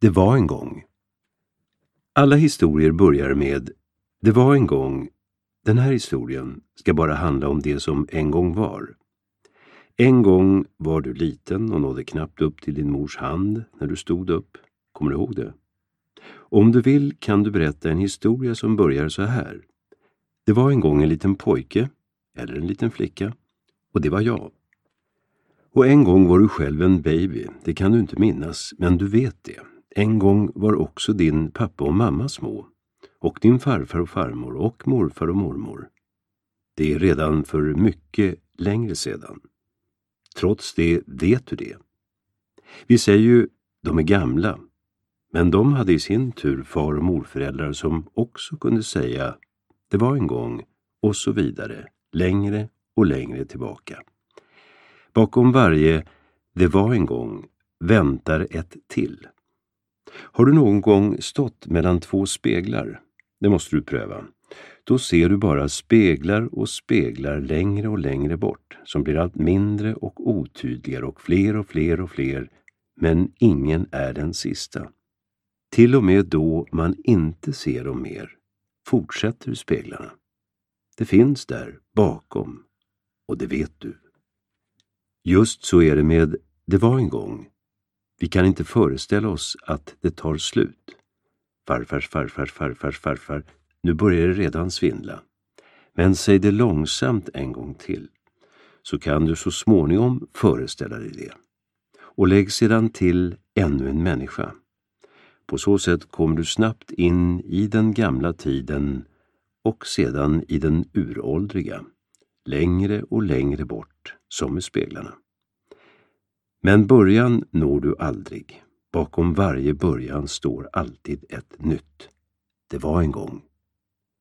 Det var en gång. Alla historier börjar med det var en gång. Den här historien ska bara handla om det som en gång var. En gång var du liten och nådde knappt upp till din mors hand när du stod upp. Kommer du ihåg det? Om du vill kan du berätta en historia som börjar så här. Det var en gång en liten pojke, eller en liten flicka, och det var jag. Och en gång var du själv en baby, det kan du inte minnas, men du vet det. En gång var också din pappa och mamma små, och din farfar och farmor och morfar och mormor. Det är redan för mycket längre sedan. Trots det vet du det. Vi säger ju, de är gamla, men de hade i sin tur far- och morföräldrar som också kunde säga, det var en gång, och så vidare, längre och längre tillbaka. Bakom varje det var en gång väntar ett till. Har du någon gång stått mellan två speglar? Det måste du pröva. Då ser du bara speglar och speglar längre och längre bort, som blir allt mindre och otydligare och fler och fler och fler, men ingen är den sista. Till och med då man inte ser dem mer, fortsätter speglarna. Det finns där bakom, och det vet du. Just så är det med det var en gång. Vi kan inte föreställa oss att det tar slut. Farfar. Nu börjar det redan svindla. Men säg det långsamt en gång till. Så kan du så småningom föreställa dig det. Och lägg sedan till ännu en människa. På så sätt kommer du snabbt in i den gamla tiden och sedan i den uråldriga. Längre och längre bort, som med speglarna. Men början når du aldrig. Bakom varje början står alltid ett nytt. Det var en gång.